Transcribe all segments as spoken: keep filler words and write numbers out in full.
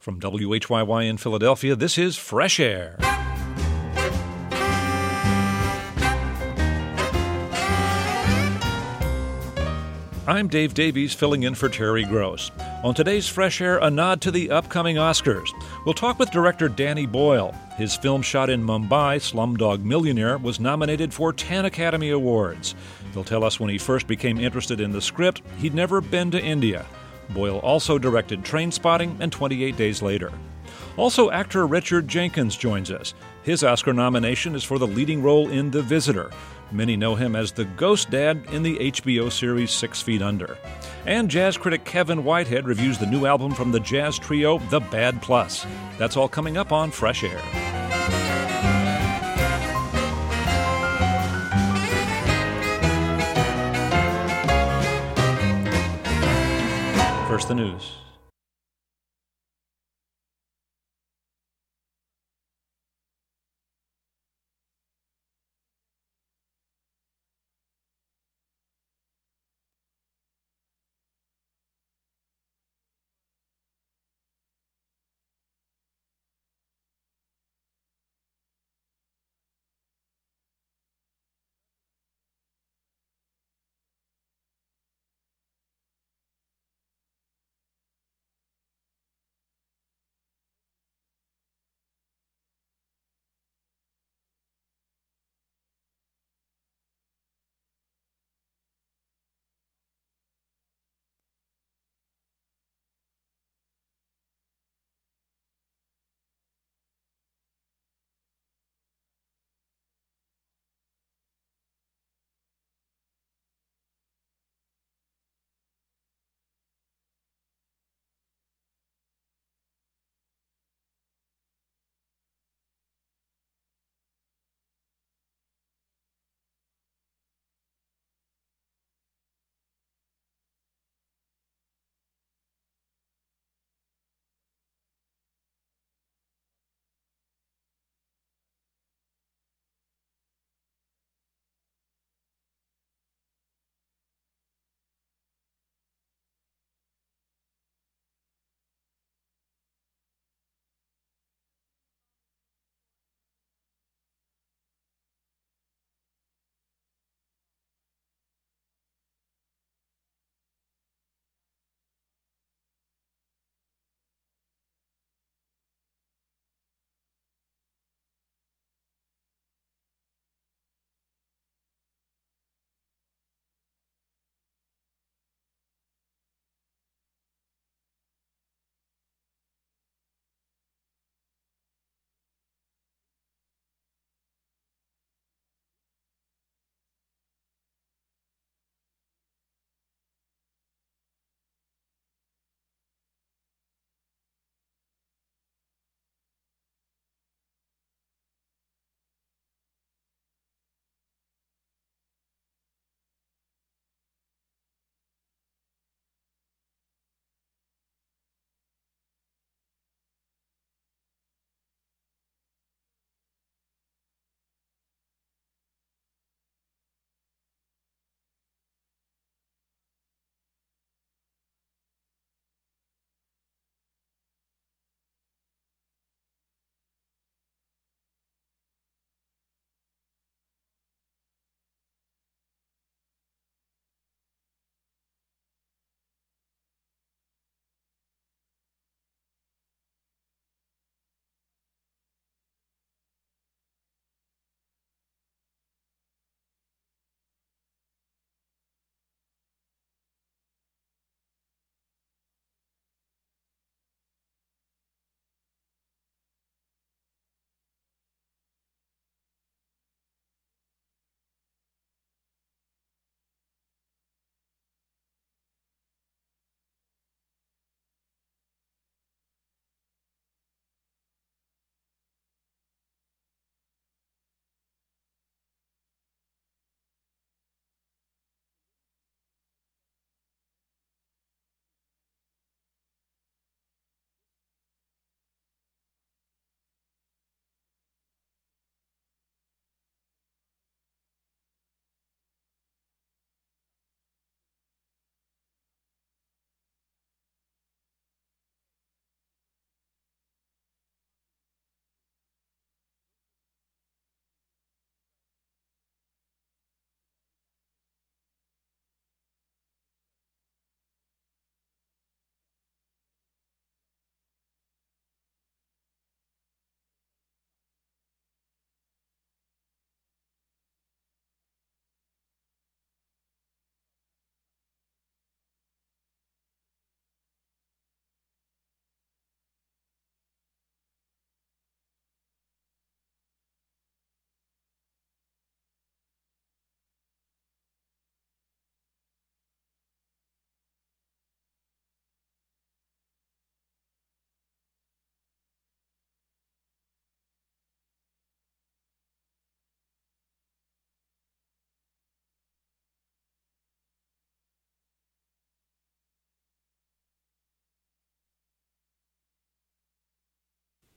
From W H Y Y in Philadelphia, this is Fresh Air. I'm Dave Davies, filling in for Terry Gross. On today's Fresh Air, a nod to the upcoming Oscars. We'll talk with director Danny Boyle. His film shot in Mumbai, Slumdog Millionaire, was nominated for ten Academy Awards. He'll tell us when he first became interested in the script, he'd never been to India. Boyle also directed Trainspotting and twenty-eight Days Later. Also, actor Richard Jenkins joins us. His Oscar nomination is for the leading role in The Visitor. Many know him as the ghost dad in the H B O series Six Feet Under. And jazz critic Kevin Whitehead reviews the new album from the jazz trio The Bad Plus. That's all coming up on Fresh Air. First, the news.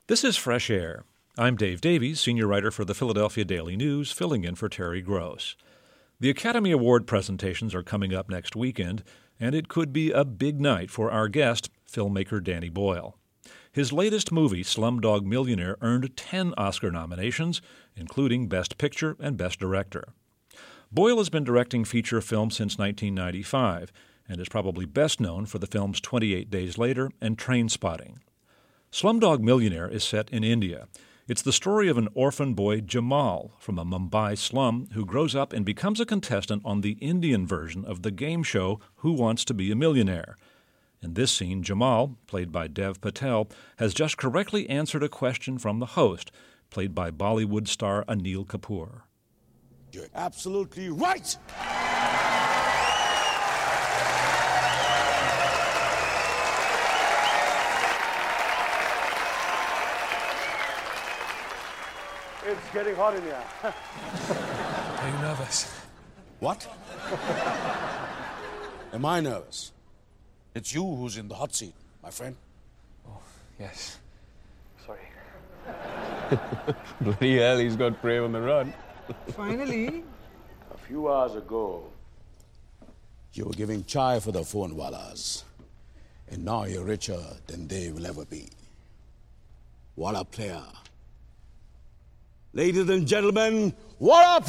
This is Fresh Air. I'm Dave Davies, senior writer for the Philadelphia Daily News, filling in for Terry Gross. The Academy Award presentations are coming up next weekend, and it could be a big night for our guest, filmmaker Danny Boyle. His latest movie, Slumdog Millionaire, earned ten Oscar nominations, including Best Picture and Best Director. Boyle has been directing feature films since nineteen ninety-five, and is probably best known for the films twenty-eight Days Later and Trainspotting. Slumdog Millionaire is set in India. It's the story of an orphan boy, Jamal, from a Mumbai slum who grows up and becomes a contestant on the Indian version of the game show Who Wants to Be a Millionaire. In this scene, Jamal, played by Dev Patel, has just correctly answered a question from the host, played by Bollywood star Anil Kapoor. You're absolutely right! It's getting hot in here. Are you nervous? What? Am I nervous? It's you who's in the hot seat, my friend. Oh, yes. Sorry. Bloody hell, he's got prey on the run. Finally. A few hours ago. You were giving chai for the phonwalas, and now you're richer than they will ever be. What a player. Ladies and gentlemen, what a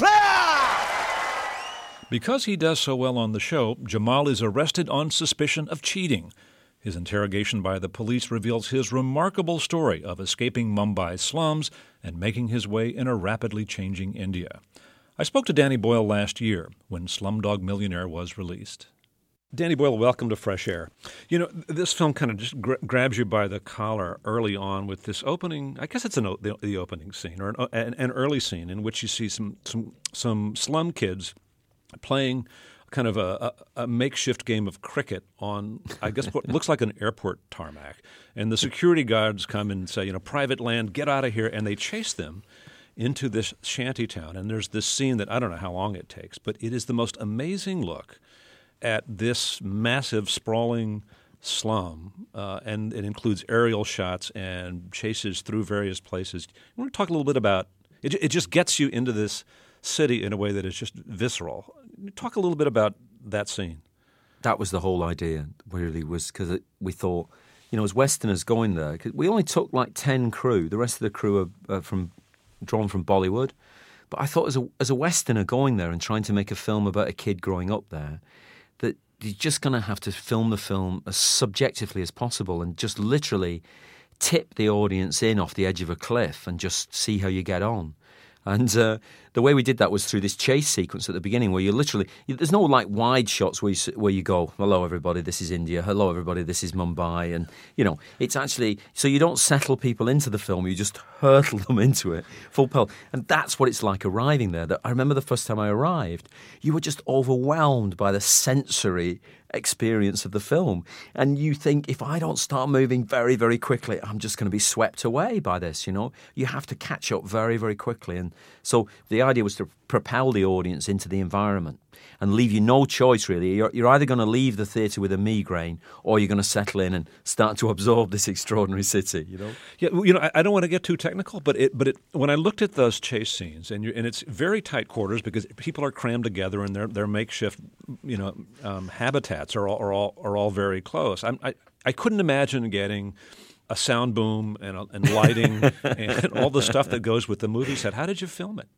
player! Because he does so well on the show, Jamal is arrested on suspicion of cheating. His interrogation by the police reveals his remarkable story of escaping Mumbai's slums and making his way in a rapidly changing India. I spoke to Danny Boyle last year when Slumdog Millionaire was released. Danny Boyle, welcome to Fresh Air. You know, this film kind of just gra- grabs you by the collar early on with this opening, I guess it's an o- the, the opening scene, or an, an, an early scene in which you see some some, some slum kids playing kind of a, a, a makeshift game of cricket on, I guess, what looks like an airport tarmac. And the security guards come and say, you know, private land, get out of here, and they chase them into this shanty town. And there's this scene that I don't know how long it takes, but it is the most amazing look at this massive, sprawling slum, uh, and it includes aerial shots and chases through various places. I want to talk a little bit about it. It just gets you into this city in a way that is just visceral. Talk a little bit about that scene. That was the whole idea, really, was because we thought, you know, as Westerners going there, cause we only took like ten crew. The rest of the crew are, are from drawn from Bollywood. But I thought as a, as a Westerner going there and trying to make a film about a kid growing up there, that you're just going to have to film the film as subjectively as possible and just literally tip the audience in off the edge of a cliff and just see how you get on. And uh, the way we did that was through this chase sequence at the beginning where you literally, you, there's no like wide shots where you, where you go, hello everybody, this is India, hello everybody, this is Mumbai. And, you know, it's actually, so you don't settle people into the film, you just hurtle them into it full pelt. And that's what it's like arriving there. That I remember the first time I arrived, you were just overwhelmed by the sensory experience of the film. And you think, if I don't start moving very, very quickly, I'm just going to be swept away by this, you know. You have to catch up very, very quickly. And so the idea was to propel the audience into the environment and leave you no choice, really. You're, you're either going to leave the theatre with a migraine or you're going to settle in and start to absorb this extraordinary city, you know? Yeah, you know, I, I don't want to get too technical, but it, but it, when I looked at those chase scenes, and, you're, and it's very tight quarters because people are crammed together and their their makeshift, you know, um, habitats are all are all are all very close. I'm, I I couldn't imagine getting a sound boom and, a, and lighting and all the stuff that goes with the movie set. How did you film it?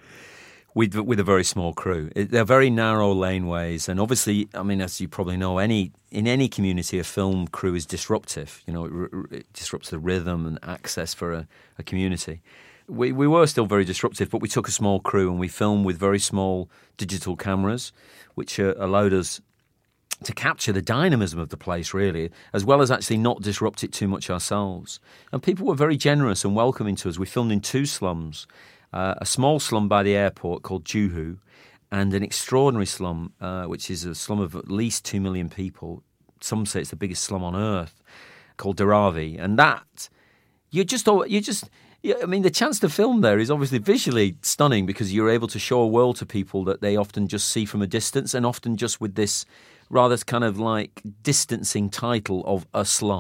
With, with a very small crew. It, they're very narrow laneways, and obviously, I mean, as you probably know, any in any community, a film crew is disruptive. You know, it, it disrupts the rhythm and access for a, a community. We we were still very disruptive, but we took a small crew and we filmed with very small digital cameras, which uh, allowed us to capture the dynamism of the place, really, as well as actually not disrupt it too much ourselves. And people were very generous and welcoming to us. We filmed in two slums. Uh, a small slum by the airport called Juhu, and an extraordinary slum, uh, which is a slum of at least two million people. Some say it's the biggest slum on earth, called Dharavi. And that, you just, you just, yeah, I mean, the chance to film there is obviously visually stunning because you're able to show a world to people that they often just see from a distance, and often just with this rather kind of like distancing title of a slum.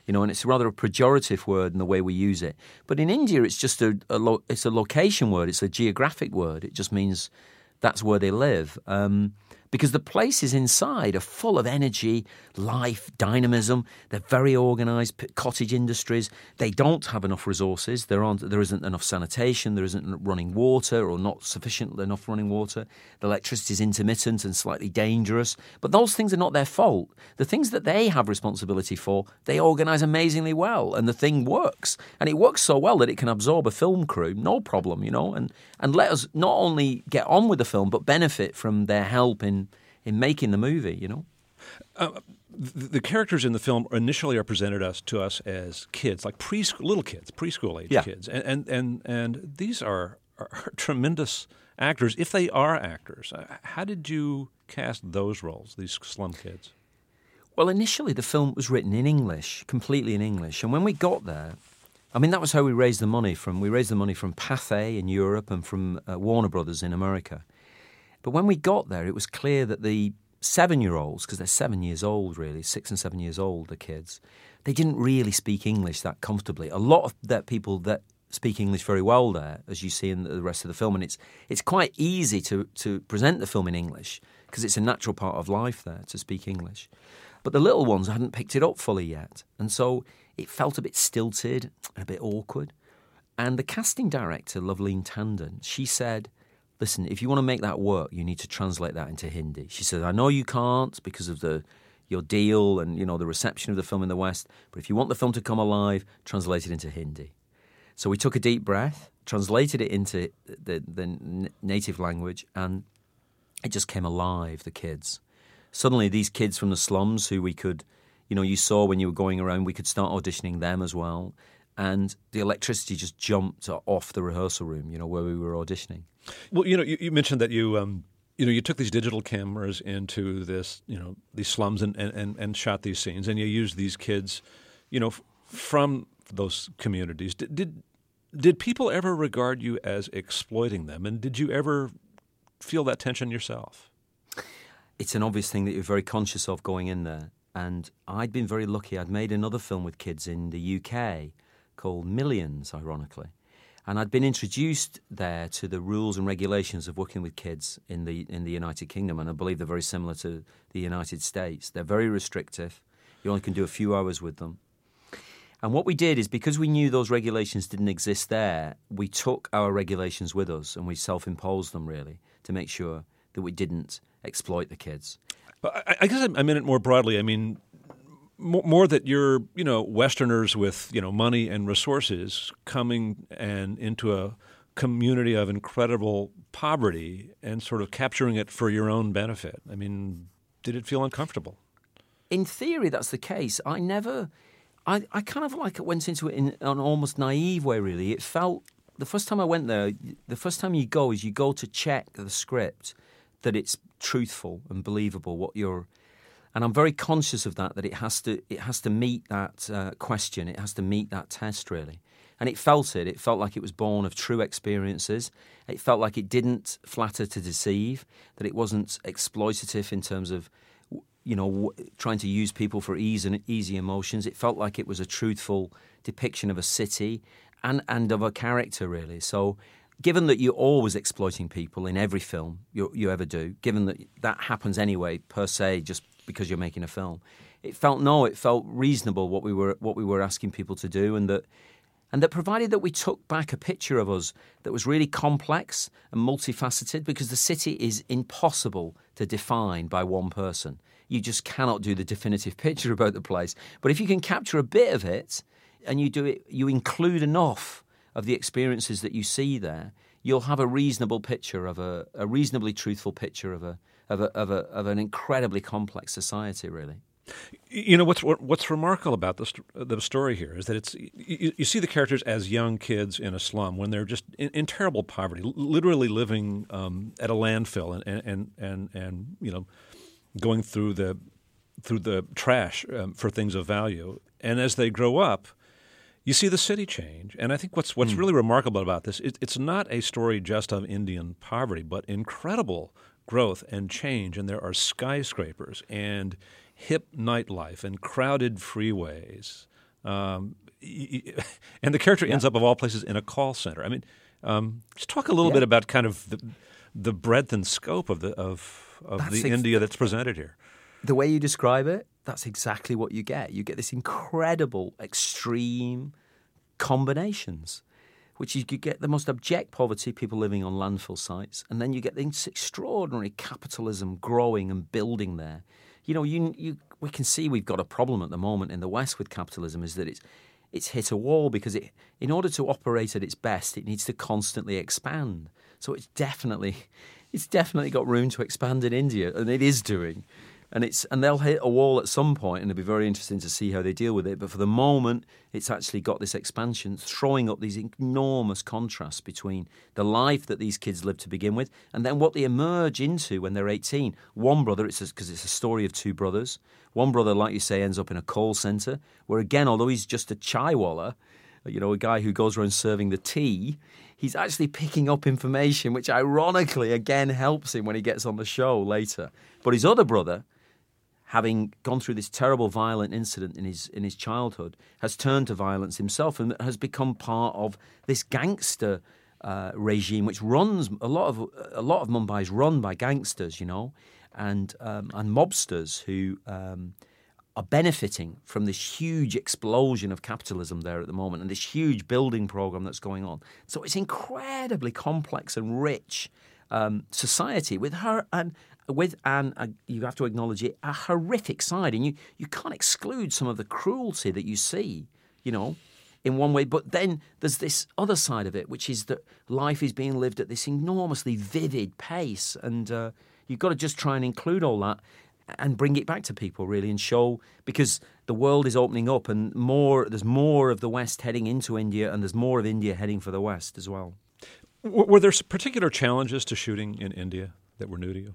You know, and it's rather a pejorative word in the way we use it. But in India, it's just a, a lo- it's a location word. It's a geographic word. It just means that's where they live. Um, because the places inside are full of energy, life, dynamism. They're very organised, p- cottage industries. They don't have enough resources. There aren't, there isn't enough sanitation. There isn't running water or not sufficient enough running water. The electricity is intermittent and slightly dangerous. But those things are not their fault. The things that they have responsibility for, they organise amazingly well, and the thing works. And it works so well that it can absorb a film crew, no problem, you know, and, and let us not only get on with the film, but benefit from their help in in making the movie, you know. Uh, the, the characters in the film initially are presented us to us as kids, like preschool, little kids, preschool age Yeah. kids, and and and, and these are, are tremendous actors if they are actors. Uh, How did you cast those roles, these slum kids? Well, initially the film was written in English, completely in English, and when we got there, I mean, that was how we raised the money from. We raised the money from Pathé in Europe and from uh, Warner Brothers in America. But when we got there, it was clear that the seven-year-olds, because they're seven years old, really, six and seven years old, the kids, they didn't really speak English that comfortably. A lot of that people that speak English very well there, as you see in the rest of the film, and it's it's quite easy to, to present the film in English because it's a natural part of life there to speak English. But the little ones hadn't picked it up fully yet, and so it felt a bit stilted and a bit awkward. And the casting director, Loveleen Tandon, she said, listen, if you want to make that work, you need to translate that into Hindi. She said, I know you can't because of the your deal and, you know, the reception of the film in the West, but if you want the film to come alive, translate it into Hindi. So we took a deep breath, translated it into the, the native language, and it just came alive, the kids. Suddenly, these kids from the slums who we could, you know, you saw when you were going around, we could start auditioning them as well. And the electricity just jumped off the rehearsal room, you know, where we were auditioning. Well, you know, you, you mentioned that you, um, you know, you took these digital cameras into this, you know, these slums and, and, and shot these scenes, and you used these kids, you know, f- from those communities. Did, did did people ever regard you as exploiting them, and did you ever feel that tension yourself? It's an obvious thing that you're very conscious of going in there, and I'd been very lucky. I'd made another film with kids in the U K called Millions, ironically. And I'd been introduced there to the rules and regulations of working with kids in the in the United Kingdom, and I believe they're very similar to the United States. They're very restrictive. You only can do a few hours with them. And what we did is, because we knew those regulations didn't exist there, we took our regulations with us and we self-imposed them, really, to make sure that we didn't exploit the kids. But I, I guess I mean it more broadly. I mean, more, more that you're, you know, Westerners with, you know, money and resources coming and into a community of incredible poverty and sort of capturing it for your own benefit. I mean, did it feel uncomfortable? In theory, that's the case. I never... I, I kind of like went into it in an almost naive way, really. It felt, the first time I went there, the first time you go is you go to check the script, that it's truthful and believable, what you're... And I'm very conscious of that, that it has to it has to meet that uh, question, it has to meet that test, really. And it felt it. It felt like it was born of true experiences. It felt like it didn't flatter to deceive, that it wasn't exploitative in terms of, you know, trying to use people for ease and easy emotions. It felt like it was a truthful depiction of a city and, and of a character, really. So given that you're always exploiting people in every film you, you ever do, given that that happens anyway, per se, just because you're making a film, it felt, no, it felt reasonable what we were what we were asking people to do, and that and that provided that we took back a picture of us that was really complex and multifaceted, because the city is impossible to define by one person. You just cannot do the definitive picture about the place. But if you can capture a bit of it and you do it, you include enough of the experiences that you see there, you'll have a reasonable picture of a, a reasonably truthful picture of a of a of a of an incredibly complex society, really. You know, what's what's remarkable about the the story here is that it's you, you see the characters as young kids in a slum when they're just in, in terrible poverty, literally living um, at a landfill and and and and you know, going through the through the trash um, for things of value. And as they grow up, you see the city change. And I think what's what's mm. really remarkable about this, it, it's not a story just of Indian poverty, but incredible growth and change. And there are skyscrapers and hip nightlife and crowded freeways. Um, and the character ends Yeah. up, of all places, in a call center. I mean, um, just talk a little Yeah. bit about kind of the, the breadth and scope of the of, of That's the ex- India that's presented here. The way you describe it, that's exactly what you get. You get this incredible, extreme combinations, which you could get the most abject poverty, people living on landfill sites, and then you get this extraordinary capitalism growing and building there. You know, you, you we can see we've got a problem at the moment in the West with capitalism, is that it's it's hit a wall because it, in order to operate at its best, it needs to constantly expand. So it's definitely, it's definitely got room to expand in India, and it is doing. And it's and they'll hit a wall at some point, and it'll be very interesting to see how they deal with it. But for the moment, it's actually got this expansion, throwing up these enormous contrasts between the life that these kids live to begin with, and then what they emerge into when they're eighteen. One brother, it's because it's a story of two brothers. One brother, like you say, ends up in a call centre, where again, although he's just a chaiwala, you know, a guy who goes around serving the tea, he's actually picking up information, which ironically again helps him when he gets on the show later. But his other brother, having gone through this terrible violent incident in his in his childhood, has turned to violence himself and has become part of this gangster uh, regime, which runs a lot of a lot of Mumbai is run by gangsters, you know, and um, and mobsters who um, are benefiting from this huge explosion of capitalism there at the moment and this huge building program that's going on. So it's incredibly complex and rich um, society with her and. With an, a, you have to acknowledge it, a horrific side. And you, you can't exclude some of the cruelty that you see, you know, in one way. But then there's this other side of it, which is that life is being lived at this enormously vivid pace. And uh, you've got to just try and include all that and bring it back to people, really, and show, because the world is opening up and more. There's more of the West heading into India, and there's more of India heading for the West as well. W- were there particular challenges to shooting in India that were new to you?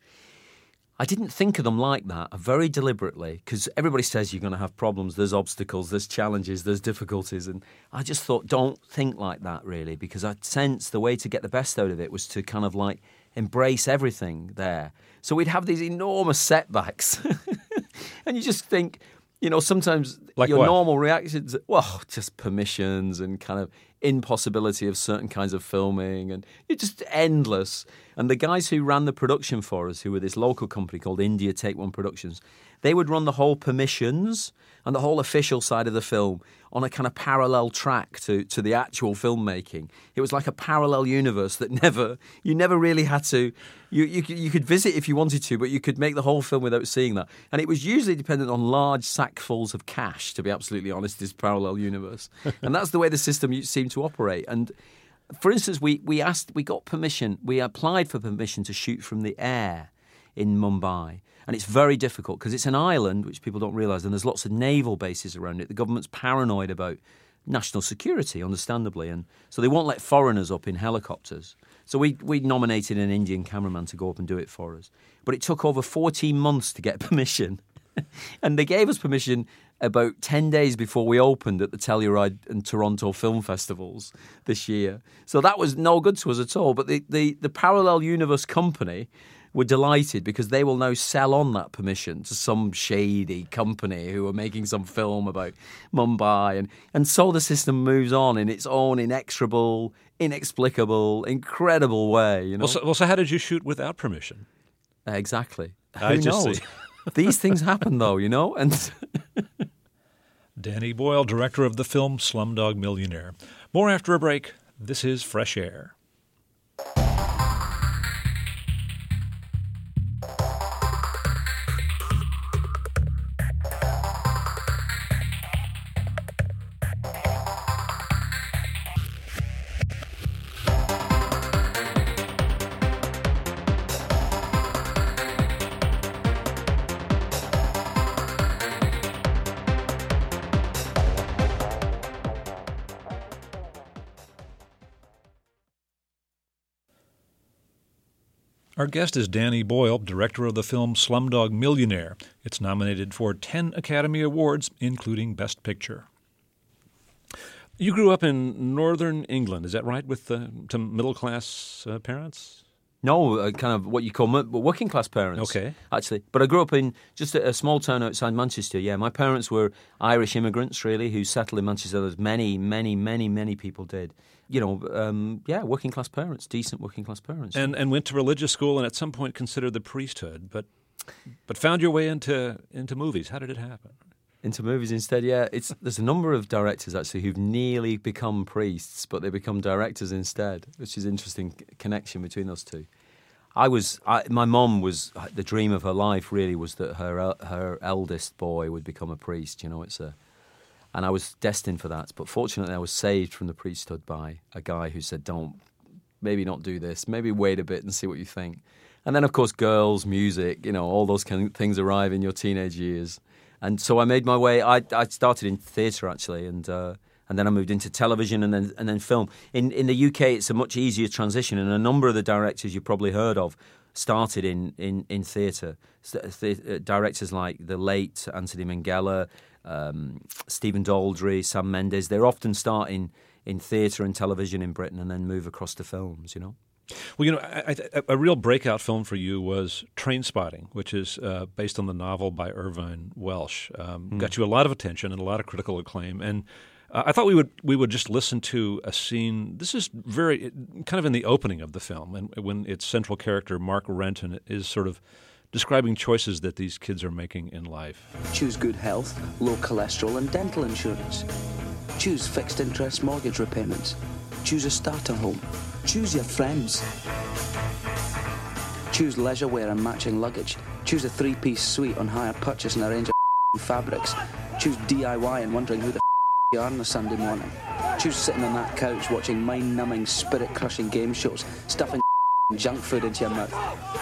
I didn't think of them like that, very deliberately, because everybody says you're going to have problems, there's obstacles, there's challenges, there's difficulties, and I just thought, don't think like that, really, because I sensed the way to get the best out of it was to kind of like embrace everything there. So we'd have these enormous setbacks, and you just think, you know, sometimes like your what? normal reactions, well, just permissions and kind of impossibility of certain kinds of filming, and it's just endless. And the guys who ran the production for us, who were this local company called India Take One Productions, they would run the whole permissions and the whole official side of the film on a kind of parallel track to, to the actual filmmaking. It was like a parallel universe that never, you never really had to, you, you, you could visit if you wanted to, but you could make the whole film without seeing that. And it was usually dependent on large sackfuls of cash, to be absolutely honest, this parallel universe. And that's the way the system seemed to operate. And for instance, we, we asked, we got permission, we applied for permission to shoot from the air in Mumbai. And it's very difficult because it's an island, which people don't realise, and there's lots of naval bases around it. The government's paranoid about national security, understandably, and so they won't let foreigners up in helicopters. So we we nominated an Indian cameraman to go up and do it for us. But it took over fourteen months to get permission. And they gave us permission about ten days before we opened at the Telluride and Toronto film festivals this year. So that was no good to us at all. But the, the, the Parallel Universe company were delighted because they will now sell on that permission to some shady company who are making some film about Mumbai. And, and so the system moves on in its own inexorable, inexplicable, incredible way. You know? Well, so, well, so how did you shoot without permission? Uh, exactly. I Who just knows? see. These things happen, though, you know? And Danny Boyle, director of the film Slumdog Millionaire. More after a break. This is Fresh Air. Our guest is Danny Boyle, director of the film Slumdog Millionaire. It's nominated for ten Academy Awards, including Best Picture. You grew up in northern England, is that right, with uh, to middle-class uh, parents? No, uh, kind of what you call m- working class parents. Okay. Actually. But I grew up in just a, a small town outside Manchester, yeah. My parents were Irish immigrants, really, who settled in Manchester, as many, many, many, many people did. You know, um, yeah, working class parents, decent working class parents. And and went to religious school and at some point considered the priesthood, but but found your way into into movies. How did it happen? Into movies instead, yeah. It's there's a number of directors actually who've nearly become priests, but they become directors instead, which is an interesting connection between those two. I was, I, my mom was, the dream of her life really was that her her eldest boy would become a priest. You know, it's a, and I was destined for that. But fortunately, I was saved from the priesthood by a guy who said, "Don't, maybe not do this. Maybe wait a bit and see what you think." And then, of course, girls, music, you know, all those kind of things arrive in your teenage years. And so I made my way. I, I started in theatre actually, and uh, and then I moved into television and then and then film. In in the U K, it's a much easier transition, and a number of the directors you've probably heard of started in in in theatre. The, directors like the late Anthony Minghella, um, Stephen Daldry, Sam Mendes. They're often start in in theatre and television in Britain, and then move across to films. You know. Well, you know, I, I, a real breakout film for you was Trainspotting, which is uh, based on the novel by Irvine Welsh. Um, mm. Got you a lot of attention and a lot of critical acclaim. And uh, I thought we would we would just listen to a scene. This is very kind of in the opening of the film, and when its central character Mark Renton is sort of describing choices that these kids are making in life. Choose good health, low cholesterol, and dental insurance. Choose fixed interest mortgage repayments. Choose a starter home. Choose your friends. Choose leisure wear and matching luggage. Choose a three-piece suite on hire purchase and a range of fabrics. Choose D I Y and wondering who the you are on a Sunday morning. Choose sitting on that couch watching mind-numbing, spirit-crushing game shows, stuffing junk food into your mouth.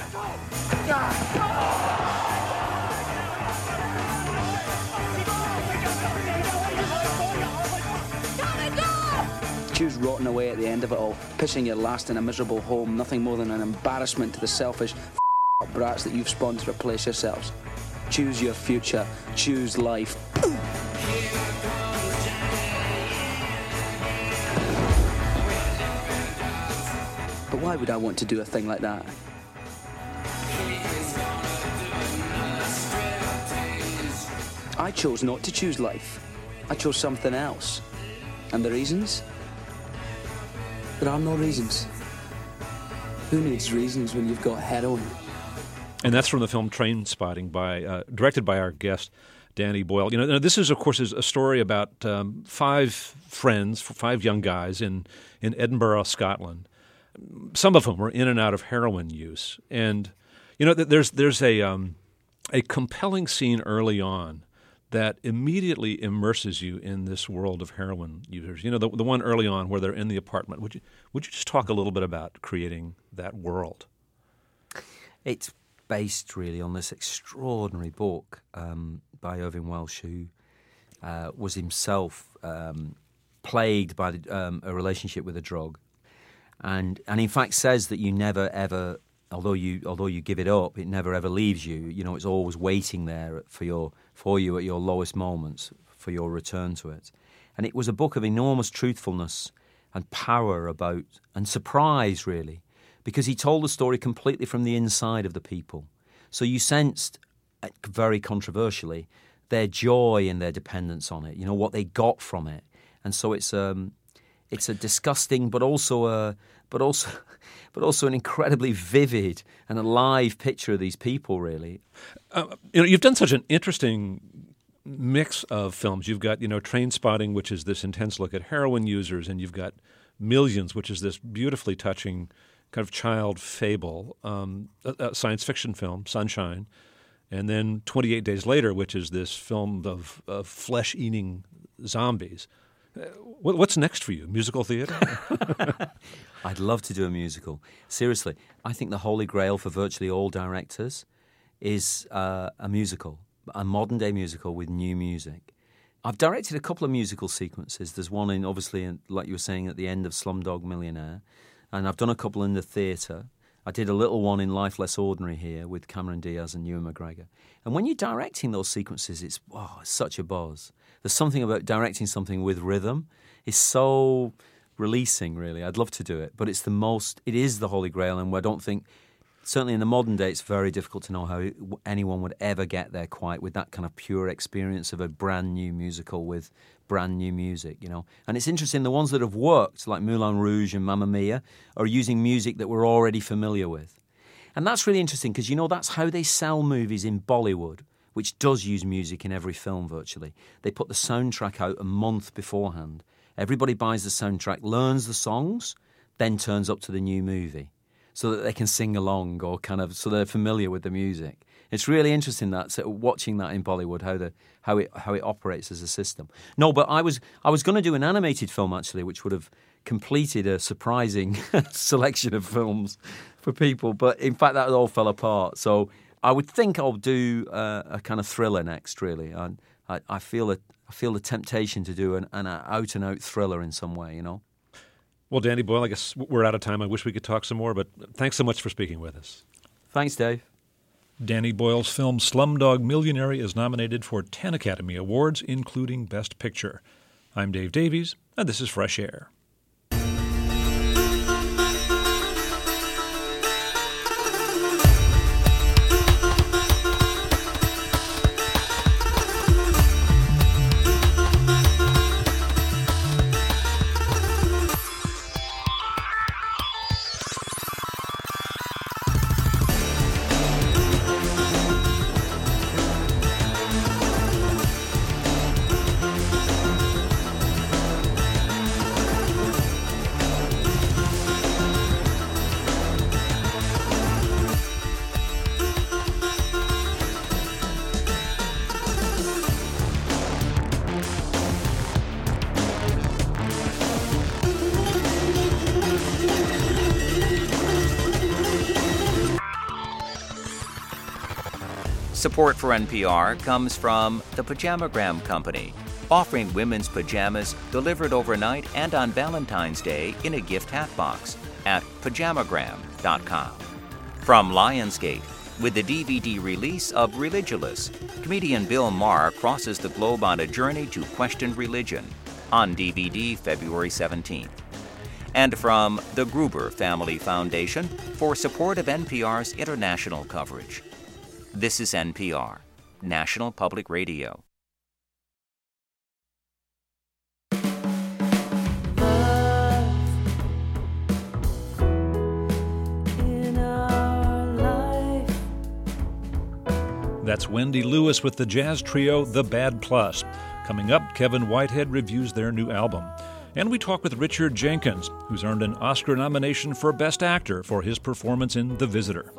Choose rotting away at the end of it all, pitching your last in a miserable home, nothing more than an embarrassment to the selfish brats that you've spawned to replace yourselves. Choose your future. Choose life. But why would I want to do a thing like that? I chose not to choose life. I chose something else. And the reasons? There are no reasons. Who needs reasons when you've got heroin? And that's from the film Trainspotting, by uh, directed by our guest Danny Boyle. You know, this is of course is a story about um, five friends, five young guys in in Edinburgh, Scotland. Some of whom were in and out of heroin use, and you know, there's there's a um, a compelling scene early on that immediately immerses you in this world of heroin users. You know, the the one early on where they're in the apartment. Would you would you just talk a little bit about creating that world? It's based really on this extraordinary book um, by Irvine Welsh, who uh, was himself um, plagued by the, um, a relationship with a drug, and and in fact says that you never ever, although you although you give it up, it never ever leaves you. You know, it's always waiting there for your for you at your lowest moments, for your return to it. And it was a book of enormous truthfulness and power about, and surprise really, because he told the story completely from the inside of the people. So you sensed, very controversially, their joy and their dependence on it, you know, what they got from it. And so it's um, it's a disgusting but also a but also but also an incredibly vivid and alive picture of these people, really. Uh, you know, you've done such an interesting mix of films. You've got, you know, Trainspotting, which is this intense look at heroin users, and you've got Millions, which is this beautifully touching kind of child fable, um, a, a science fiction film, Sunshine, and then twenty-eight Days Later, which is this film of, of flesh-eating zombies. Uh, what, what's next for you? Musical theater? I'd love to do a musical. Seriously, I think the holy grail for virtually all directors is uh, a musical, a modern-day musical with new music. I've directed a couple of musical sequences. There's one in, obviously, in, like you were saying, at the end of Slumdog Millionaire, and I've done a couple in the theatre. I did a little one in Life Less Ordinary here with Cameron Diaz and Ewan McGregor. And when you're directing those sequences, it's, wow, it's such a buzz. There's something about directing something with rhythm. It's so releasing, really. I'd love to do it, but it's the most, it is the Holy Grail, and I don't think, certainly in the modern day, it's very difficult to know how anyone would ever get there quite with that kind of pure experience of a brand new musical with brand new music, you know. And it's interesting, the ones that have worked, like Moulin Rouge and Mamma Mia, are using music that we're already familiar with. And that's really interesting because, you know, that's how they sell movies in Bollywood, which does use music in every film virtually. They put the soundtrack out a month beforehand. Everybody buys the soundtrack, learns the songs, then turns up to the new movie so that they can sing along or kind of so they're familiar with the music. It's really interesting that so watching that in Bollywood, how the how it how it operates as a system. No, but I was I was going to do an animated film actually, which would have completed a surprising selection of films for people, but in fact that all fell apart. So I would think I'll do uh, a kind of thriller next, really. I, I, I feel a, I feel the temptation to do an, an out-and-out thriller in some way, you know. Well, Danny Boyle, I guess we're out of time. I wish we could talk some more, but thanks so much for speaking with us. Thanks, Dave. Danny Boyle's film Slumdog Millionaire is nominated for ten Academy Awards, including Best Picture. I'm Dave Davies, and this is Fresh Air. Support for N P R comes from the Pajamagram Company, offering women's pajamas delivered overnight and on Valentine's Day in a gift hat box at pajamagram dot com. From Lionsgate, with the D V D release of Religulous, comedian Bill Maher crosses the globe on a journey to question religion, on D V D February seventeenth. And from the Gruber Family Foundation for support of N P R's international coverage. This is N P R, National Public Radio. That's Wendy Lewis with the jazz trio The Bad Plus. Coming up, Kevin Whitehead reviews their new album. And we talk with Richard Jenkins, who's earned an Oscar nomination for Best Actor for his performance in The Visitor.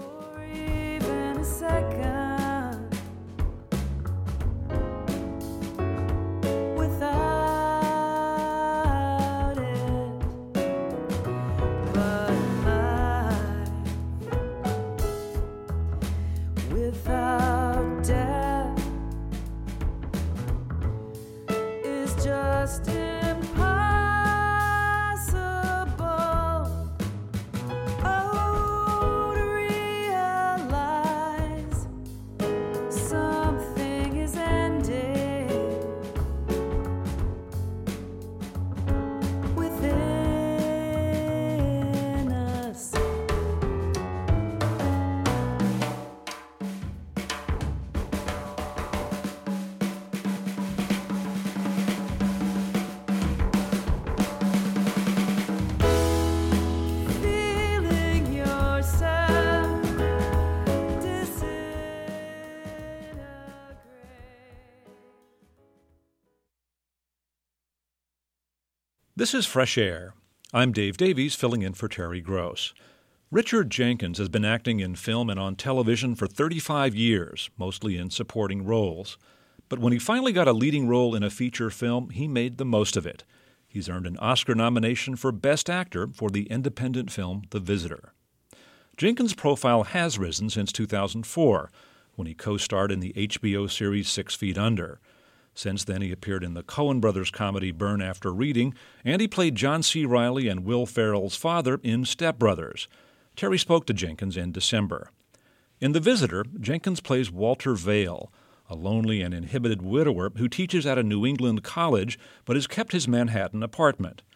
This is Fresh Air. I'm Dave Davies, filling in for Terry Gross. Richard Jenkins has been acting in film and on television for thirty-five years, mostly in supporting roles. But when he finally got a leading role in a feature film, he made the most of it. He's earned an Oscar nomination for Best Actor for the independent film The Visitor. Jenkins' profile has risen since two thousand four, when he co-starred in the H B O series Six Feet Under. Since then, he appeared in the Coen brothers comedy Burn After Reading, and he played John C. Reilly and Will Ferrell's father in Step Brothers. Terry spoke to Jenkins in December. In The Visitor, Jenkins plays Walter Vale, a lonely and inhibited widower who teaches at a New England college but has kept his Manhattan apartment.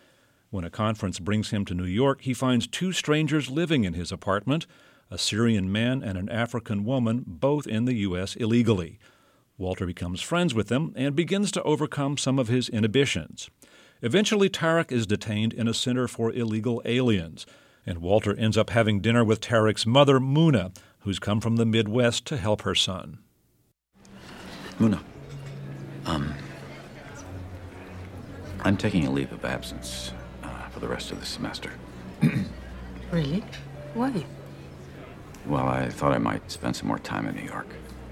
When a conference brings him to New York, he finds two strangers living in his apartment, a Syrian man and an African woman, both in the U S illegally. Walter becomes friends with them and begins to overcome some of his inhibitions. Eventually, Tarek is detained in a center for illegal aliens, and Walter ends up having dinner with Tarek's mother, Muna, who's come from the Midwest to help her son. Muna, um, I'm taking a leave of absence uh, for the rest of the semester. Really? Why? Well, I thought I might spend some more time in New York.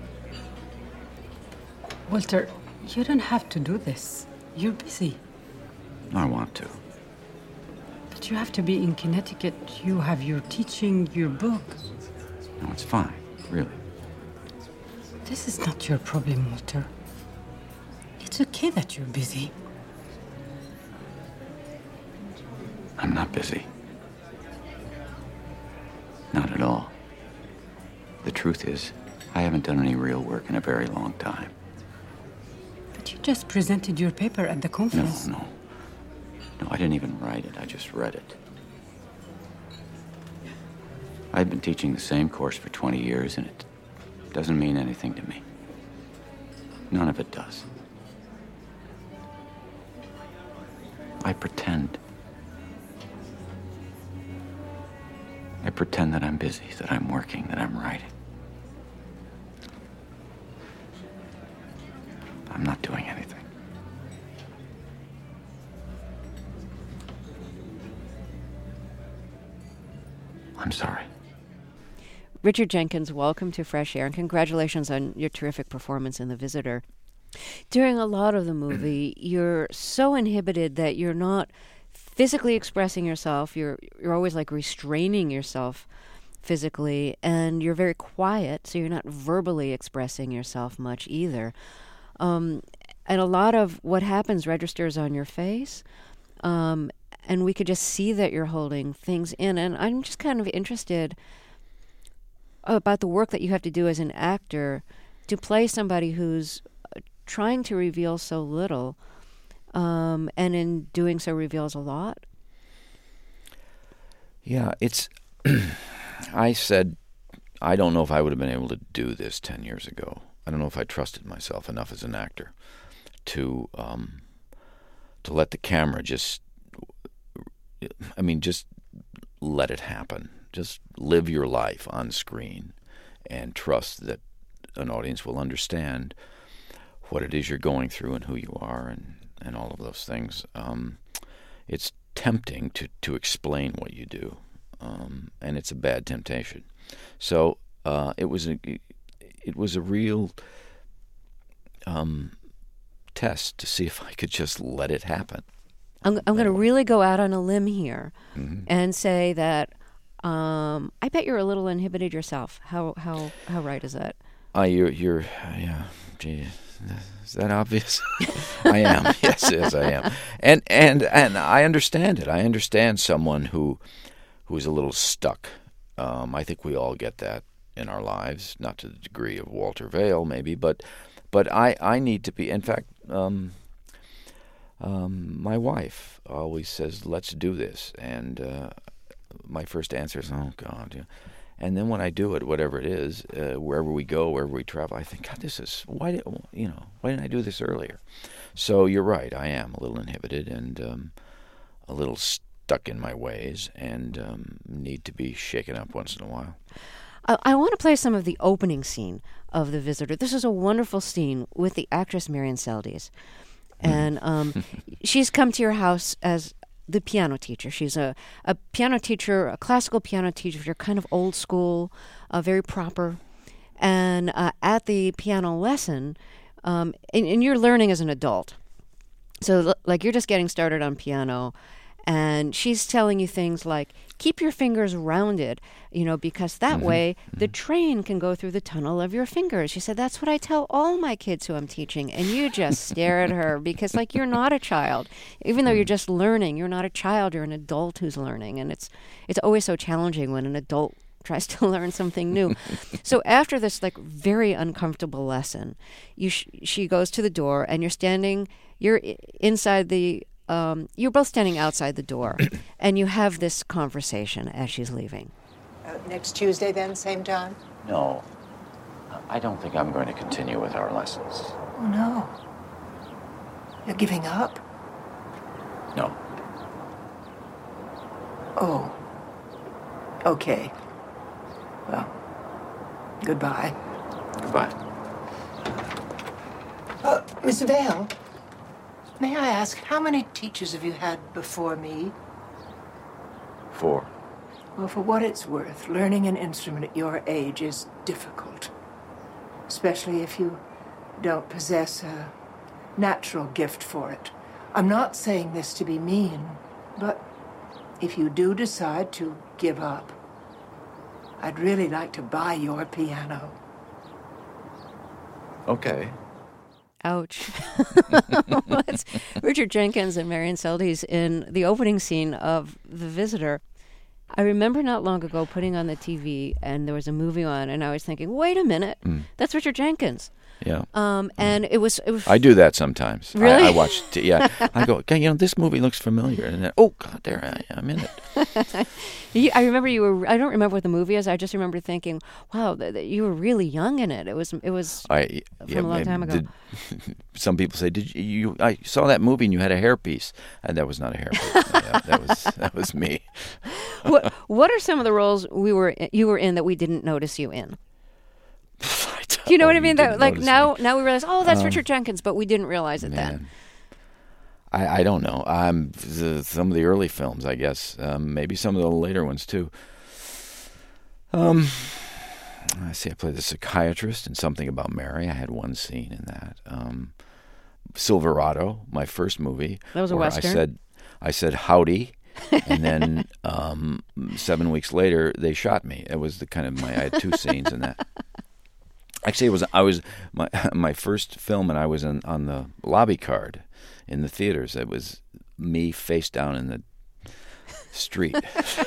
Walter, you don't have to do this. You're busy. I want to. But you have to be in Connecticut. You have your teaching, your book. No, it's fine, really. This is not your problem, Walter. It's okay that you're busy. I'm not busy. Not at all. The truth is, I haven't done any real work in a very long time. But you just presented your paper at the conference. No, no. No, I didn't even write it. I just read it. I've been teaching the same course for twenty years, and it doesn't mean anything to me. None of it does. I pretend. I pretend that I'm busy, that I'm working, that I'm writing. I'm not doing anything. I'm sorry. Richard Jenkins, welcome to Fresh Air, and congratulations on your terrific performance in The Visitor. During a lot of the movie, you're so inhibited that you're not physically expressing yourself. You're you're always like restraining yourself physically, and you're very quiet, so you're not verbally expressing yourself much either. Um, and a lot of what happens registers on your face, um, and we could just see that you're holding things in. And I'm just kind of interested about the work that you have to do as an actor to play somebody who's trying to reveal so little, um, and in doing so reveals a lot. Yeah, it's... I said, I don't know if I would have been able to do this ten years ago. I don't know if I trusted myself enough as an actor to um, to let the camera just, I mean, just let it happen. Just live your life on screen and trust that an audience will understand what it is you're going through and who you are and, and all of those things. Um, it's tempting to, to explain what you do, um, and it's a bad temptation. So uh, it was a it was a real um, test to see if I could just let it happen. I'm, I'm going to really go out on a limb here mm-hmm. and say that um, I bet you're a little inhibited yourself. How how how right is that? Uh, you're you're yeah. Gee, is that obvious? I am. Yes, yes, I am. And and and I understand it. I understand someone who who is a little stuck. Um, I think we all get that in our lives, not to the degree of Walter Vail, maybe, but but I, I need to be. In fact, um, um, my wife always says, "Let's do this," and uh, my first answer is, "Oh God." Yeah. And then when I do it, whatever it is, uh, wherever we go, wherever we travel, I think, God, this is why did you know why didn't I do this earlier? So you're right, I am a little inhibited and um, a little stuck in my ways, and um, need to be shaken up once in a while. I, I want to play some of the opening scene of The Visitor. This is a wonderful scene with the actress Marion Seldes, and um, she's come to your house as the piano teacher. She's a, a piano teacher, a classical piano teacher, kind of old school, uh, very proper. And uh, at the piano lesson, um, and, and you're learning as an adult. So, like, you're just getting started on piano, and she's telling you things like, keep your fingers rounded, you know, because that mm-hmm. way the train can go through the tunnel of your fingers. She said, that's what I tell all my kids who I'm teaching. And you just stare at her because, like, you're not a child. Even though you're just learning, you're not a child, you're an adult who's learning. And it's it's always so challenging when an adult tries to learn something new. So after this, like, very uncomfortable lesson, you sh- she goes to the door, and you're standing, you're I- inside the um, you're both standing outside the door, and you have this conversation as she's leaving. Uh, next Tuesday, then, same time? No, I don't think I'm going to continue with our lessons. Oh, no. You're giving up? No. Oh. Okay. Well, goodbye. Goodbye. Uh, Miss Vale, may I ask, how many teachers have you had before me? Four. Well, for what it's worth, learning an instrument at your age is difficult. Especially if you don't possess a natural gift for it. I'm not saying this to be mean, but if you do decide to give up, I'd really like to buy your piano. Okay. Ouch. Well, it's Richard Jenkins and Marion Seldes in the opening scene of The Visitor. I remember not long ago putting on the T V, and there was a movie on, and I was thinking, wait a minute, mm. that's Richard Jenkins. Yeah. Um, and mm. it was, it was. I do that sometimes. Really? I, I watch. T- yeah. I go, okay, you know, this movie looks familiar, and then, oh God, there I am in it. you, I remember you were. I don't remember what the movie is. I just remember thinking, wow, th- th- you were really young in it. It was. It was. I, from yeah, a long time ago. Did, some people say, "Did you, you?" I saw that movie, and you had a hairpiece, and that was not a hairpiece. yeah, that was that was me. what What are some of the roles we were you were in that we didn't notice you in? Do you know what I mean? That, like now, me. now we realize, oh, that's um, Richard Jenkins, but we didn't realize it man. then. I, I don't know. Um, the, some of the early films, I guess. Um, maybe some of the later ones too. Um, I see. I played the psychiatrist in Something About Mary. I had one scene in that. Um, Silverado, my first movie. That was a Western. I said, I said howdy. and then um, seven weeks later, they shot me. It was the kind of my. I had two scenes in that. Actually, it was I was my my first film, and I was in, on the lobby card in the theaters. It was me face down in the street.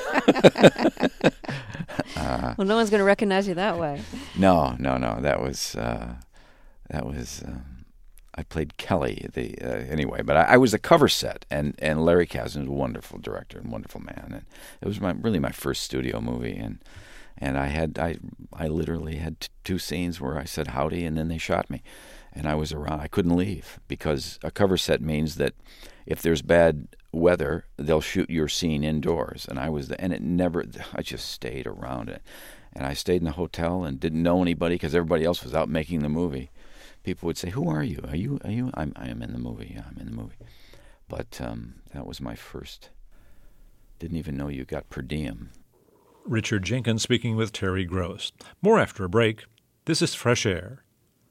uh, well, no one's going to recognize you that way. No, no, no. That was uh, that was. Um, I played Kelly. The uh, anyway, but I, I was a cover set, and, and Larry Kasdan is a wonderful director and wonderful man, and it was my really my first studio movie, and. And I had I I literally had t- two scenes where I said howdy, and then they shot me, and I was around. I couldn't leave because a cover set means that if there's bad weather, they'll shoot your scene indoors. And I was the, and it never. I just stayed around it, and I stayed in the hotel and didn't know anybody because everybody else was out making the movie. People would say, "Who are you? Are you? Are you? I'm. I am in the movie. Yeah, I'm in the movie." But um, that was my first. Didn't even know you got per diem. Richard Jenkins speaking with Terry Gross. More after a break. This is Fresh Air.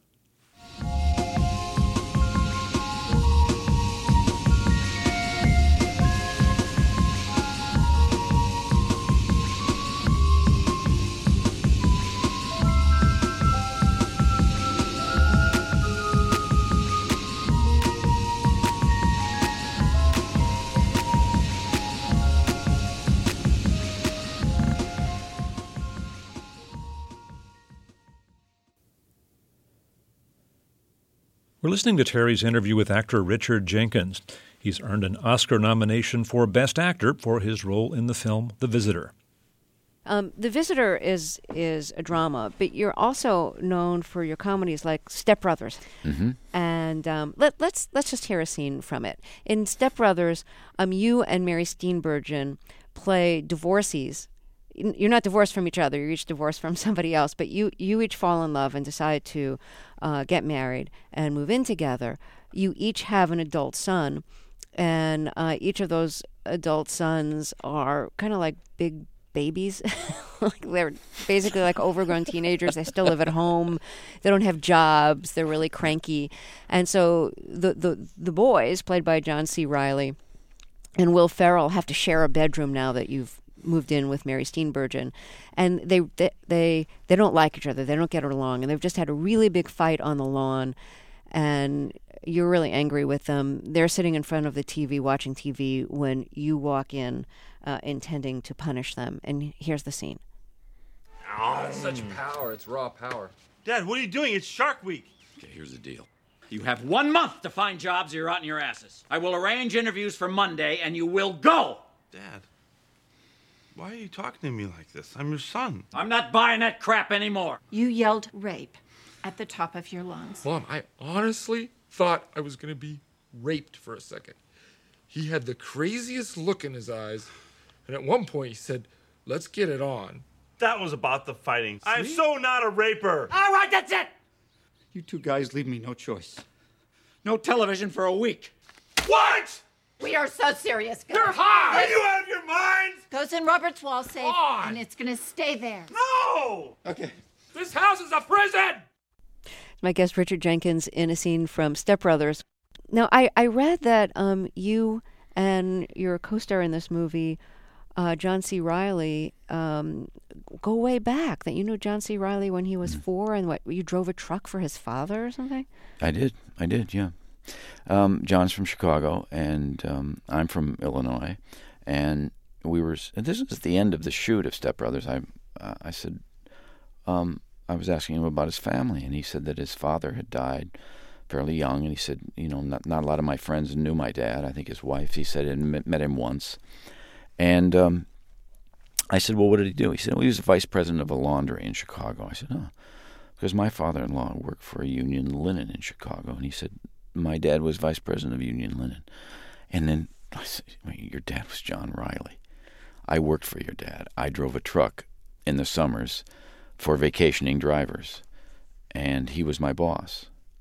We're listening to Terry's interview with actor Richard Jenkins. He's earned an Oscar nomination for Best Actor for his role in the film The Visitor. Um, The Visitor is is a drama, but you're also known for your comedies like Step Brothers. Mm-hmm. And um, let, let's let's just hear a scene from it. In Step Brothers, um, you and Mary Steenburgen play divorcees. You're not divorced from each other. You're each divorced from somebody else, but you, you each fall in love and decide to uh, get married and move in together. You each have an adult son, and uh, each of those adult sons are kind of like big babies. Like they're basically like overgrown teenagers. They still live at home. They don't have jobs. They're really cranky. And so the, the, the boys, played by John C. Reilly and Will Ferrell, have to share a bedroom now that you've moved in with Mary Steenburgen, and they, they they they don't like each other. They don't get along, and they've just had a really big fight on the lawn, and you're really angry with them. They're sitting in front of the T V watching T V when you walk in uh, intending to punish them, and here's the scene. Oh, such power. It's raw power. Dad, what are you doing? It's Shark Week. Okay, here's the deal. You have one month to find jobs or you're out in your asses. I will arrange interviews for Monday, and you will go. Dad, why are you talking to me like this? I'm your son. I'm not buying that crap anymore. You yelled rape at the top of your lungs. Mom, I honestly thought I was going to be raped for a second. He had the craziest look in his eyes, and at one point he said, "Let's get it on." That was about the fighting. I'm so not a raper. All right, that's it. You two guys leave me no choice. No television for a week. What? We are so serious, guys. You're high! Are you out of your mind? Goes in Robert's wall safe, on. and it's gonna stay there. No! Okay. This house is a prison! My guest, Richard Jenkins, in a scene from Step Brothers. Now, I, I read that um, you and your co-star in this movie, uh, John C. Reilly, um, go way back. That you knew John C. Reilly when he was mm. four, and what you drove a truck for his father or something. I did. I did. Yeah. Um, John's from Chicago, and um, I'm from Illinois, and we were. And this was the end of the shoot of Step Brothers. I uh, I said, um, I was asking him about his family, and he said that his father had died fairly young, and he said, you know, not not a lot of my friends knew my dad. I think his wife, he said, had met, met him once. And um, I said, well, what did he do? He said, well, he was the vice president of a laundry in Chicago. I said, oh, because my father-in-law worked for a Union Linen in Chicago. And he said, my dad was vice president of Union Linen. And then I said, wait, your dad was John Reilly. I worked for your dad. I drove a truck in the summers for vacationing drivers, and he was my boss.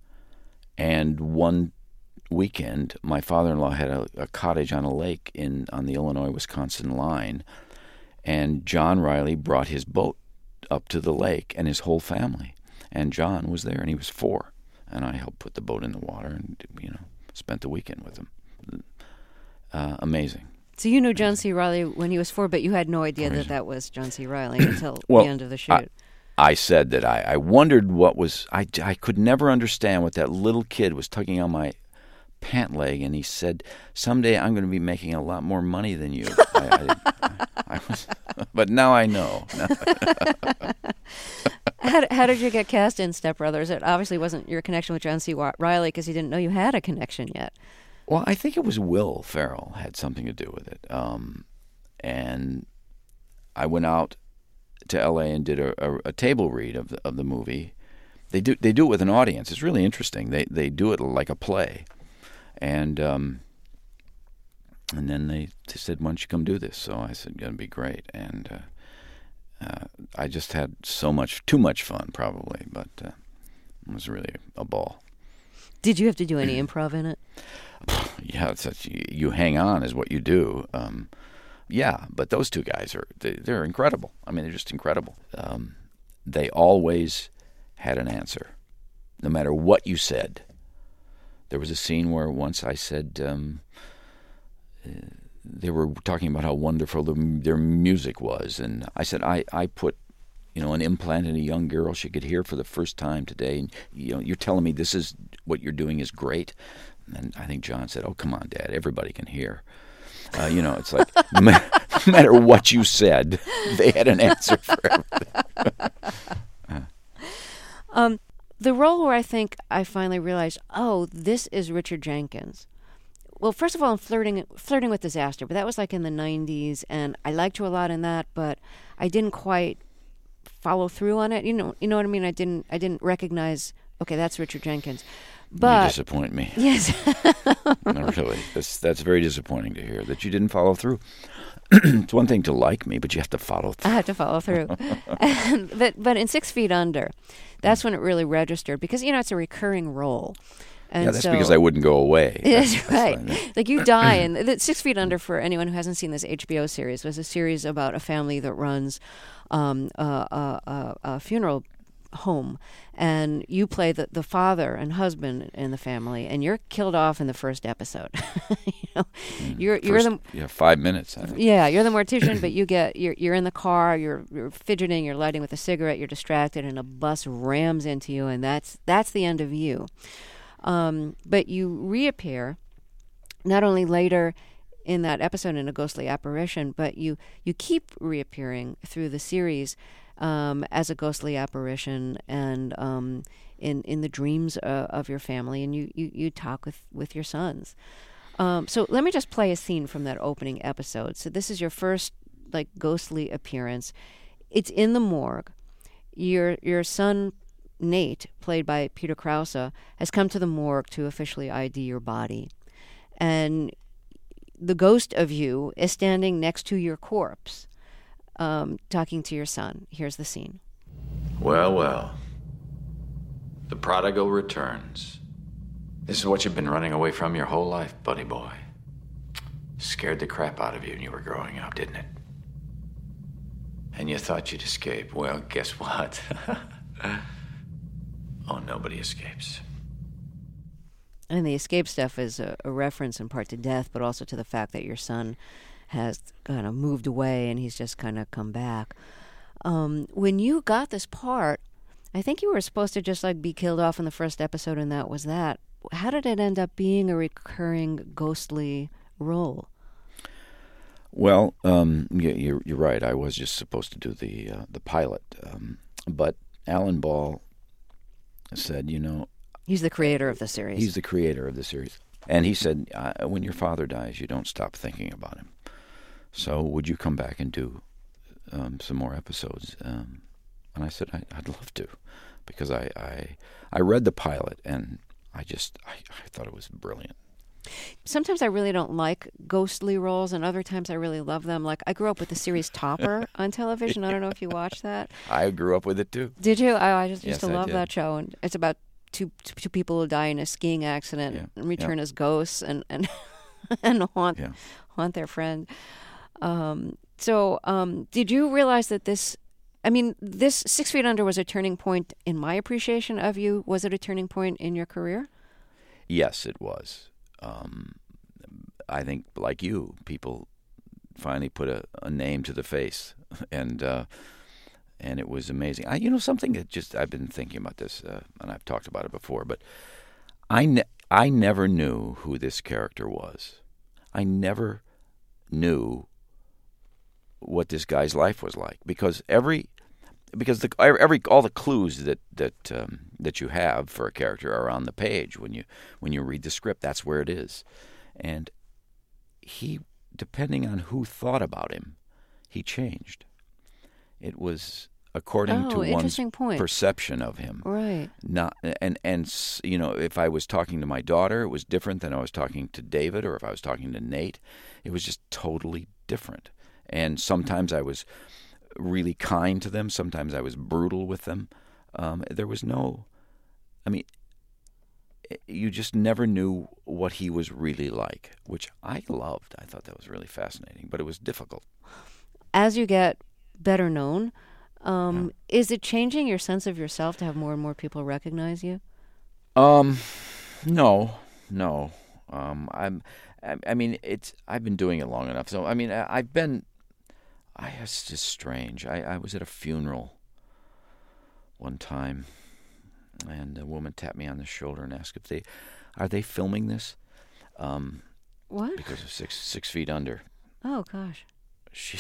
And one weekend, my father-in-law had a, a cottage on a lake in on the Illinois-Wisconsin line, and John Reilly brought his boat up to the lake and his whole family. And John was there, and he was four. And I helped put the boat in the water and, you know, spent the weekend with him. Uh, amazing. So you knew John C. Reilly when he was four, but you had no idea Crazy. that that was John C. Reilly until well, the end of the shoot. I, I said that I, I wondered what was... I, I could never understand what that little kid was tugging on my pant leg, and he said, someday I'm going to be making a lot more money than you. I, I, I was, but now I know. Now I know. how, how did you get cast in Step Brothers? It obviously wasn't your connection with John C. Reilly because he didn't know you had a connection yet. Well, I think it was Will Ferrell had something to do with it. Um, and I went out to L A and did a, a, a table read of the, of the movie. They do they do it with an audience. It's really interesting. They they do it like a play, and um, and then they, they said, "Why don't you come do this?" So I said, "Gonna be great." And uh, uh, I just had so much, too much fun, probably, but uh, it was really a ball. Did you have to do any improv in it? Yeah, it's such, you, you hang on is what you do. Um, yeah, but those two guys are they, they're incredible. I mean, they're just incredible. Um, they always had an answer, no matter what you said. There was a scene where once I said um, uh, they were talking about how wonderful the, their music was, and I said I, I put you know an implant in a young girl. She could hear for the first time today, and you know you're telling me this is what you're doing is great. And I think John said, "Oh, come on, Dad, everybody can hear." Uh, you know, it's like no matter, no matter what you said, they had an answer for everything. uh. um, the role where I think I finally realized, oh, this is Richard Jenkins. Well, first of all, I'm flirting flirting with disaster, but that was like in the nineties, and I liked you a lot in that, but I didn't quite follow through on it. You know, you know what I mean? I didn't I didn't recognize. Okay, that's Richard Jenkins. But you disappoint me. Yes. No, really. That's that's very disappointing to hear that you didn't follow through. It's one thing to like me, but you have to follow through. I have to follow through. and, but but in Six Feet Under, that's when it really registered because you know it's a recurring role. And yeah, that's so, because I wouldn't go away. That's, that's right. That's like you die, and the Six Feet Under, for anyone who hasn't seen this H B O series, was a series about a family that runs um, a, a, a, a funeral home, and you play the, the father and husband in the family, and you're killed off in the first episode. you know, mm, you're first, you're the yeah five minutes. I think. Yeah, you're the mortician, but you get you're you're in the car, you're you're fidgeting, you're lighting with a cigarette, you're distracted, and a bus rams into you, and that's that's the end of you. Um, but you reappear not only later in that episode in a ghostly apparition, but you you keep reappearing through the series. Um, as a ghostly apparition, and um, in, in the dreams uh, of your family, and you, you, you talk with, with your sons. Um, so let me just play a scene from that opening episode. So this is your first like ghostly appearance. It's in the morgue. Your your son Nate, played by Peter Krause, has come to the morgue to officially I D your body, and the ghost of you is standing next to your corpse, um, talking to your son. Here's the scene. Well, well. The prodigal returns. This is what you've been running away from your whole life, buddy boy. Scared the crap out of you when you were growing up, didn't it? And you thought you'd escape. Well, guess what? Oh, nobody escapes. And the escape stuff is a, a reference in part to death, but also to the fact that your son has kind of moved away and he's just kind of come back. Um, when you got this part, I think you were supposed to just like be killed off in the first episode, and that was that. How did it end up being a recurring ghostly role? Well, um, you're, you're right. I was just supposed to do the uh, the pilot, um, but Alan Ball said, you know, he's the creator of the series. He's the creator of the series, and he said, uh, when your father dies, you don't stop thinking about him. So, would you come back and do um, some more episodes? Um, and I said, I, I'd love to, because I, I I read the pilot and I just I, I thought it was brilliant. Sometimes I really don't like ghostly roles, and other times I really love them. Like, I grew up with the series Topper on television. I don't know if you watched that. I grew up with it, too. Did you? I, I just yes, used to I love did. that show. And it's about two two people who die in a skiing accident Yeah. and return Yeah. as ghosts and, and, and haunt, Yeah. haunt their friend. Um, so um, did you realize that this... I mean, this Six Feet Under was a turning point in my appreciation of you. Was it a turning point in your career? Yes, it was. Um, I think, like you, people finally put a, a name to the face, and uh, and it was amazing. I, you know, something that just I've been thinking about this, uh, and I've talked about it before, but I ne- I never knew who this character was. I never knew what this guy's life was like, because every because the every all the clues that that um, that you have for a character are on the page when you when you read the script. That's where it is, and he, depending on who thought about him, he changed. It was according Oh, to one's interesting point. perception of him, Right. Not and and you know, if I was talking to my daughter, it was different than I was talking to David, or if I was talking to Nate, it was just totally different. And sometimes I was really kind to them. Sometimes I was brutal with them. Um, there was no, I mean, you just never knew what he was really like, which I loved. I thought that was really fascinating, but it was difficult. As you get better known, um, yeah. is it changing your sense of yourself to have more and more people recognize you? Um, no, no. Um, I'm, I, I mean, it's. I've been doing it long enough. So I mean, I, I've been. I it's just strange. I, I was at a funeral one time, and a woman tapped me on the shoulder and asked if they, are they filming this? Um, what? Because of Six Six Feet Under. Oh gosh. She.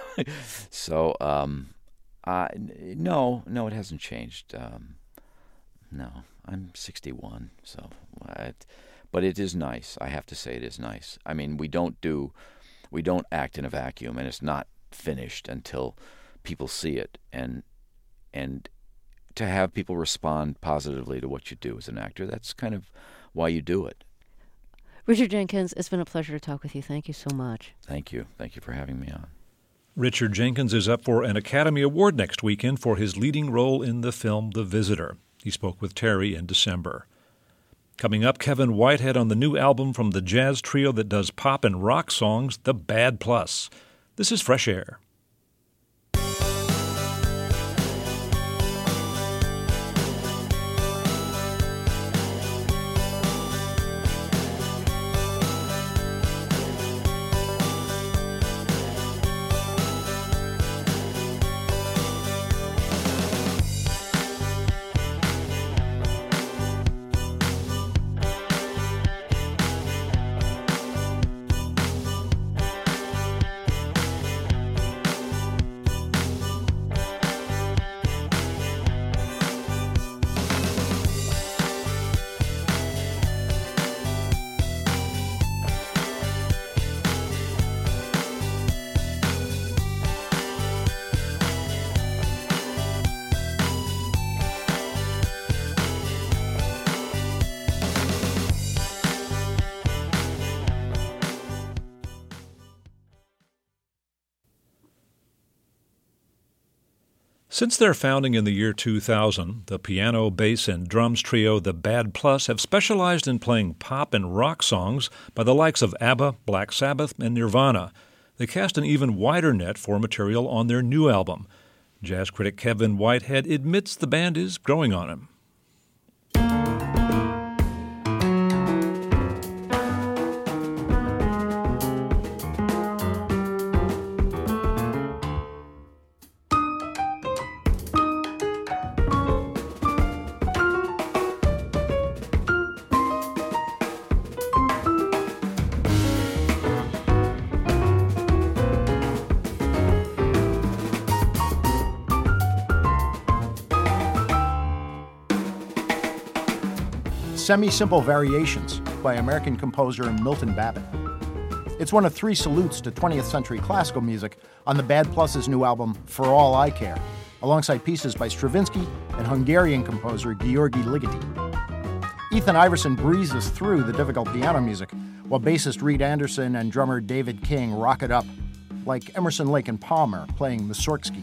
so um, I no no it hasn't changed. Um, no, I'm sixty-one, so. I, But it is nice. I have to say it is nice. I mean, we don't do, we don't act in a vacuum, and it's not finished until people see it. And and to have people respond positively to what you do as an actor, that's kind of why you do it. Richard Jenkins, it's been a pleasure to talk with you. Thank you so much. Thank you. Thank you for having me on. Richard Jenkins is up for an Academy Award next weekend for his leading role in the film The Visitor. He spoke with Terry in December. Coming up, Kevin Whitehead on the new album from the jazz trio that does pop and rock songs, The Bad Plus. This is Fresh Air. Since their founding in the year two thousand, the piano, bass, and drums trio The Bad Plus have specialized in playing pop and rock songs by the likes of ABBA, Black Sabbath, and Nirvana. They cast an even wider net for material on their new album. Jazz critic Kevin Whitehead admits the band is growing on him. Semi-Simple Variations by American composer Milton Babbitt. It's one of three salutes to twentieth century classical music on the Bad Plus's new album, For All I Care, alongside pieces by Stravinsky and Hungarian composer György Ligeti. Ethan Iverson breezes through the difficult piano music, while bassist Reed Anderson and drummer David King rock it up, like Emerson, Lake and Palmer playing Mussorgsky.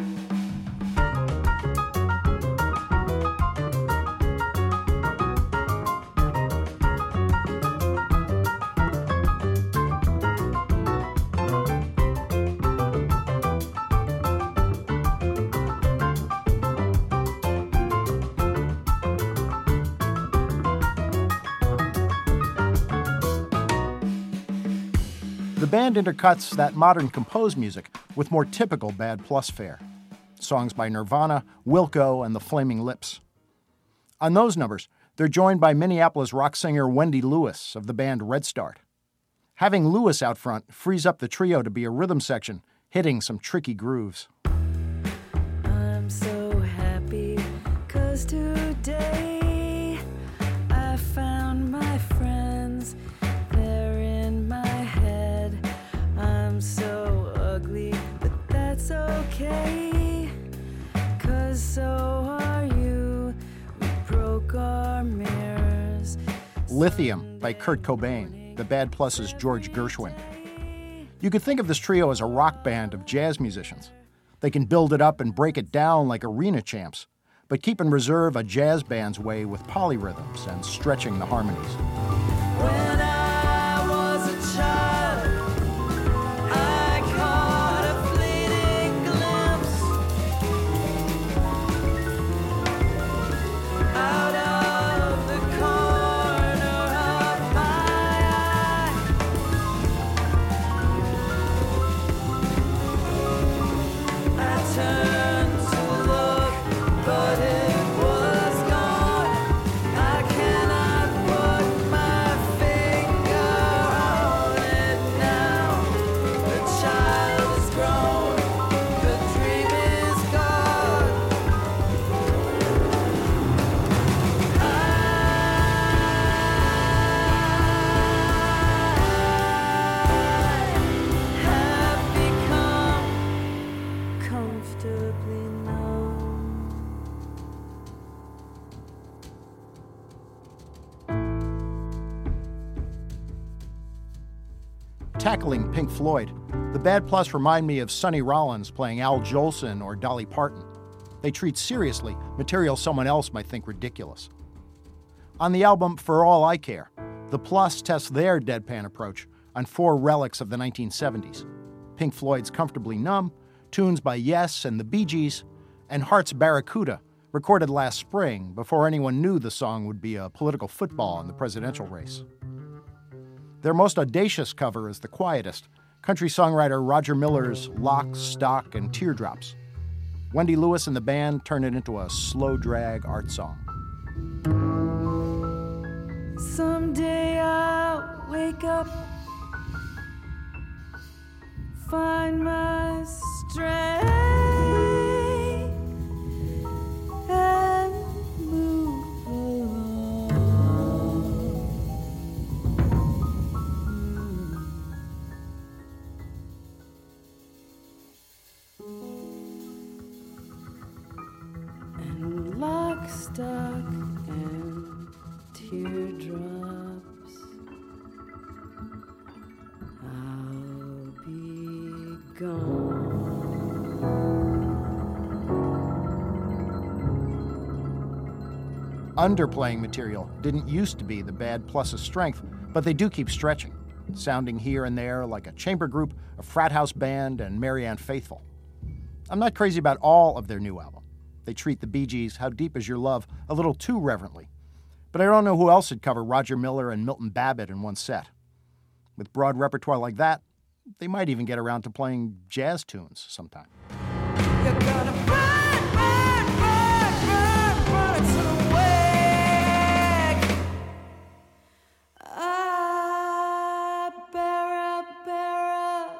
The band intercuts that modern composed music with more typical Bad Plus fare. Songs by Nirvana, Wilco, and the Flaming Lips. On those numbers, they're joined by Minneapolis rock singer Wendy Lewis of the band Red Start. Having Lewis out front frees up the trio to be a rhythm section, hitting some tricky grooves. I'm so happy 'cause today I found my friends. They're in my head. I'm so ugly, but that's okay, 'cause so are you. We broke our mirrors. Lithium by Kurt Cobain, the Bad Plus's George Gershwin. You could think of this trio as a rock band of jazz musicians. They can build it up and break it down like arena champs, but keep in reserve a jazz band's way with polyrhythms and stretching the harmonies. When I was a child, I caught a fleeting glimpse out of the corner of my eye. I turned to look, but it was gone. I cannot put my finger on it now. The child is grown, the dream is gone. I have become comfortably numb. Tackling Pink Floyd, the Bad Plus remind me of Sonny Rollins playing Al Jolson or Dolly Parton. They treat seriously material someone else might think ridiculous. On the album For All I Care, the Plus tests their deadpan approach on four relics of the nineteen seventies. Pink Floyd's Comfortably Numb, tunes by Yes and the Bee Gees, and Heart's Barracuda, recorded last spring before anyone knew the song would be a political football in the presidential race. Their most audacious cover is the quietest, country songwriter Roger Miller's Lock, Stock, and Teardrops. Wendy Lewis and the band turn it into a slow drag art song. Someday I'll wake up, find my strength, and move along. And lock, stock, and teardrops, I'll be gone. Underplaying material didn't used to be the Bad Plus's strength, but they do keep stretching, sounding here and there like a chamber group, a frat house band, and Marianne Faithfull. I'm not crazy about all of their new album. They treat the Bee Gees' How Deep Is Your Love a little too reverently. But I don't know who else would cover Roger Miller and Milton Babbitt in one set. With broad repertoire like that, they might even get around to playing jazz tunes sometime. You're gonna burn, burn, burn, burn, burn to the wake. Ah, Barra, Barra.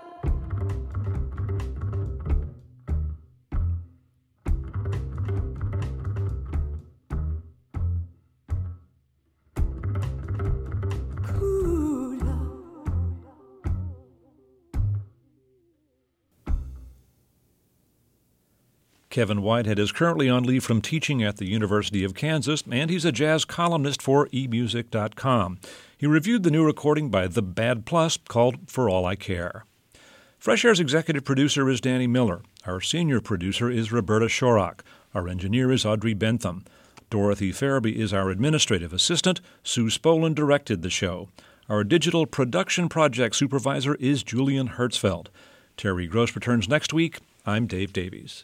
Kevin Whitehead is currently on leave from teaching at the University of Kansas, and he's a jazz columnist for e music dot com. He reviewed the new recording by The Bad Plus called For All I Care. Fresh Air's executive producer is Danny Miller. Our senior producer is Roberta Shorak. Our engineer is Audrey Bentham. Dorothy Farabee is our administrative assistant. Sue Spolin directed the show. Our digital production project supervisor is Julian Hertzfeld. Terry Gross returns next week. I'm Dave Davies.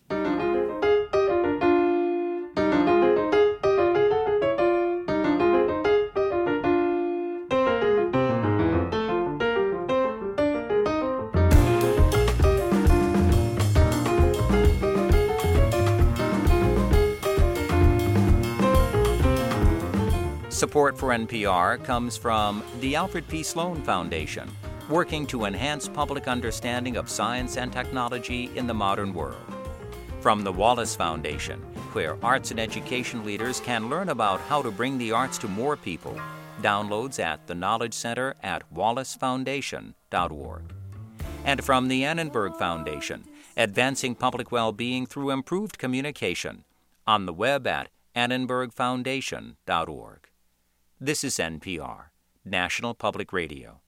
Support for N P R comes from the Alfred P. Sloan Foundation, working to enhance public understanding of science and technology in the modern world. From the Wallace Foundation, where arts and education leaders can learn about how to bring the arts to more people. Downloads at the Knowledge Center at wallace foundation dot org. And from the Annenberg Foundation, advancing public well-being through improved communication. On the web at annenberg foundation dot org. This is N P R, National Public Radio.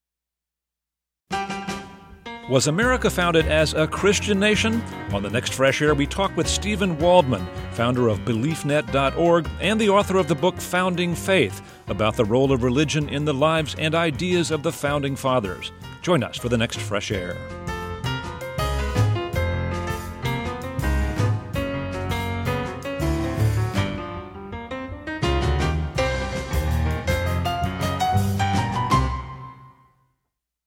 Was America founded as a Christian nation? On the next Fresh Air, we talk with Stephen Waldman, founder of belief net dot org and the author of the book Founding Faith, about the role of religion in the lives and ideas of the Founding Fathers. Join us for the next Fresh Air.